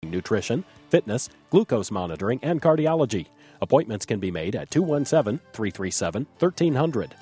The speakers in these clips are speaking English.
covering nutrition, fitness, glucose monitoring, and cardiology. Appointments can be made at 217-337-1300.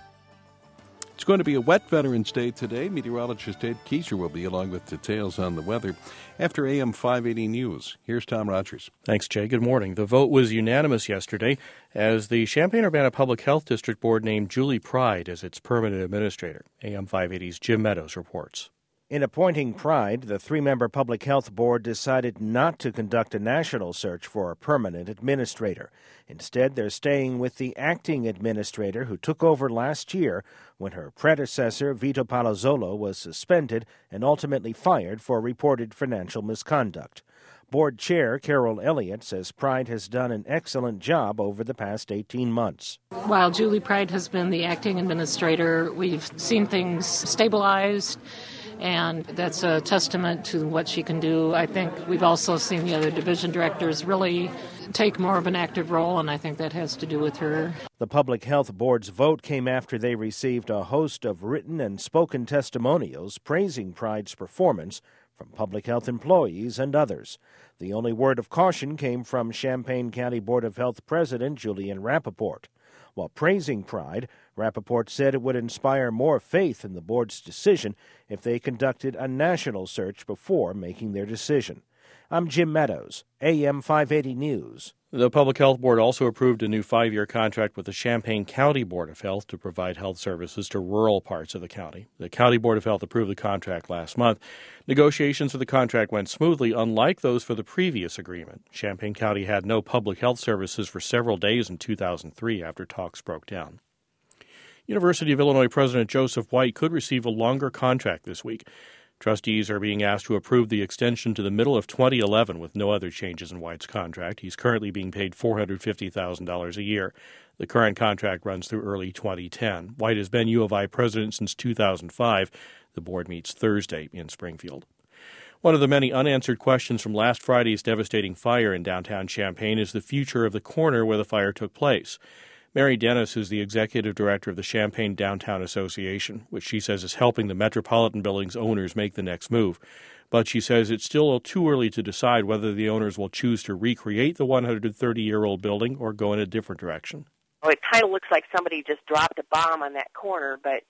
It's going to be a wet Veterans Day today. Meteorologist Ed Kieser will be along with details on the weather after AM 580 News. Here's Tom Rogers. Thanks, Jay. Good morning. The vote was unanimous yesterday as the Champaign-Urbana Public Health District Board named Julie Pride as its permanent administrator. AM 580's Jim Meadows reports. In appointing Pride, the three-member Public Health Board decided not to conduct a national search for a permanent administrator. Instead, they're staying with the acting administrator who took over last year when her predecessor, Vito Palazzolo, was suspended and ultimately fired for reported financial misconduct. Board Chair Carol Elliott says Pride has done an excellent job over the past 18 months. While Julie Pride has been the acting administrator, we've seen things stabilized, and that's a testament to what she can do. I think we've also seen the other division directors really take more of an active role, and I think that has to do with her. The Public Health Board's vote came after they received a host of written and spoken testimonials praising Pride's performance from public health employees and others. The only word of caution came from Champaign County Board of Health President Julian Rappaport. While praising Pride, Rappaport said it would inspire more faith in the board's decision if they conducted a national search before making their decision. I'm Jim Meadows, AM 580 News. The Public Health Board also approved a new 5-year contract with the Champaign County Board of Health to provide health services to rural parts of the county. The County Board of Health approved the contract last month. Negotiations for the contract went smoothly, unlike those for the previous agreement. Champaign County had no public health services for several days in 2003 after talks broke down. University of Illinois President Joseph White could receive a longer contract this week. Trustees are being asked to approve the extension to the middle of 2011 with no other changes in White's contract. He's currently being paid $450,000 a year. The current contract runs through early 2010. White has been U of I president since 2005. The board meets Thursday in Springfield. One of the many unanswered questions from last Friday's devastating fire in downtown Champaign is the future of the corner where the fire took place. Mary Dennis is the executive director of the Champaign Downtown Association, which she says is helping the Metropolitan Building's owners make the next move. But she says it's still too early to decide whether the owners will choose to recreate the 130-year-old building or go in a different direction. Oh, it kind of looks like somebody just dropped a bomb on that corner, but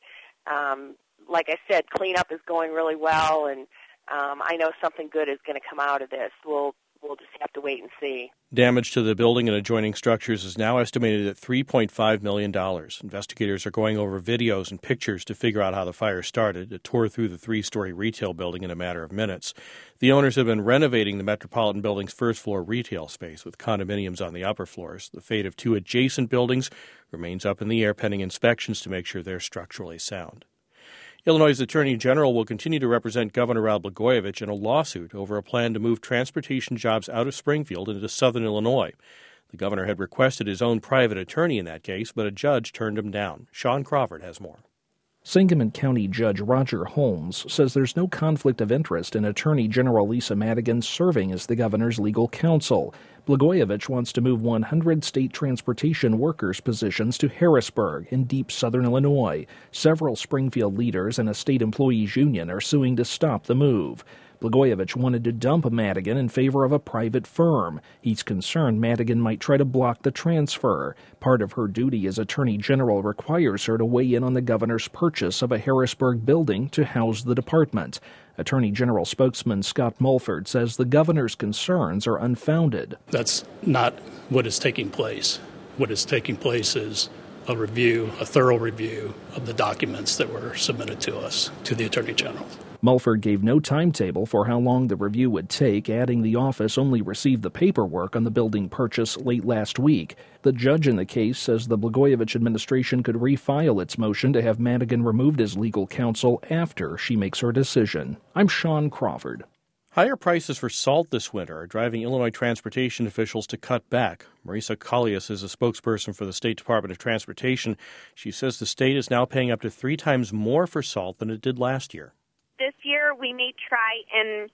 like I said, cleanup is going really well, and I know something good is going to come out of this. We'll just have to wait and see. Damage to the building and adjoining structures is now estimated at $3.5 million. Investigators are going over videos and pictures to figure out how the fire started. It tore through the 3-story retail building in a matter of minutes. The owners have been renovating the Metropolitan Building's first-floor retail space with condominiums on the upper floors. The fate of 2 adjacent buildings remains up in the air pending inspections to make sure they're structurally sound. Illinois' Attorney General will continue to represent Governor Rod Blagojevich in a lawsuit over a plan to move transportation jobs out of Springfield into southern Illinois. The governor had requested his own private attorney in that case, but a judge turned him down. Sean Crawford has more. Sangamon County Judge Roger Holmes says there's no conflict of interest in Attorney General Lisa Madigan serving as the governor's legal counsel. Blagojevich wants to move 100 state transportation workers' positions to Harrisburg in deep southern Illinois. Several Springfield leaders and a state employees union are suing to stop the move. Blagojevich wanted to dump Madigan in favor of a private firm. He's concerned Madigan might try to block the transfer. Part of her duty as Attorney General requires her to weigh in on the governor's purchase of a Harrisburg building to house the department. Attorney General spokesman Scott Mulford says the governor's concerns are unfounded. That's not what is taking place. What is taking place is a thorough review of the documents that were submitted to us, to the Attorney General. Mulford gave no timetable for how long the review would take, adding the office only received the paperwork on the building purchase late last week. The judge in the case says the Blagojevich administration could refile its motion to have Madigan removed as legal counsel after she makes her decision. I'm Sean Crawford. Higher prices for salt this winter are driving Illinois transportation officials to cut back. Marisa Collias is a spokesperson for the State Department of Transportation. She says the state is now paying up to 3 times more for salt than it did last year. This year, we may try and,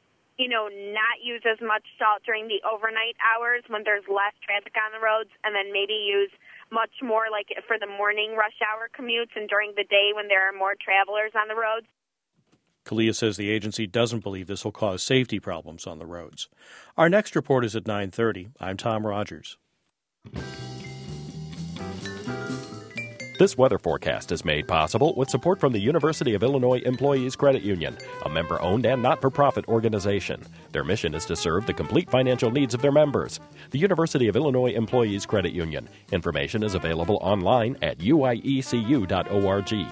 not use as much salt during the overnight hours when there's less traffic on the roads, and then maybe use much more like for the morning rush hour commutes and during the day when there are more travelers on the roads. CALEA says the agency doesn't believe this will cause safety problems on the roads. Our next report is at 9:30. I'm Tom Rogers. This weather forecast is made possible with support from the University of Illinois Employees Credit Union, a member-owned and not-for-profit organization. Their mission is to serve the complete financial needs of their members. The University of Illinois Employees Credit Union. Information is available online at uiecu.org.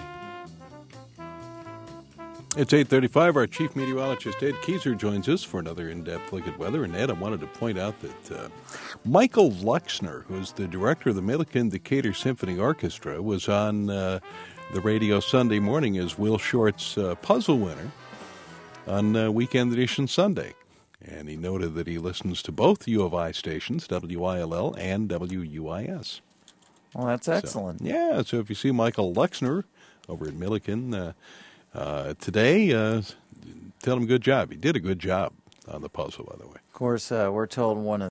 It's 8:35. Our chief meteorologist, Ed Kieser, joins us for another in-depth look at weather. And, Ed, I wanted to point out that Michael Luxner, who's the director of the Milliken Decatur Symphony Orchestra, was on the radio Sunday morning as Will Short's puzzle winner on Weekend Edition Sunday. And he noted that he listens to both U of I stations, WILL and WUIS. Well, that's excellent. So if you see Michael Luxner over at Milliken today, tell him good job. He did a good job on the puzzle, by the way. Of course, we're told one of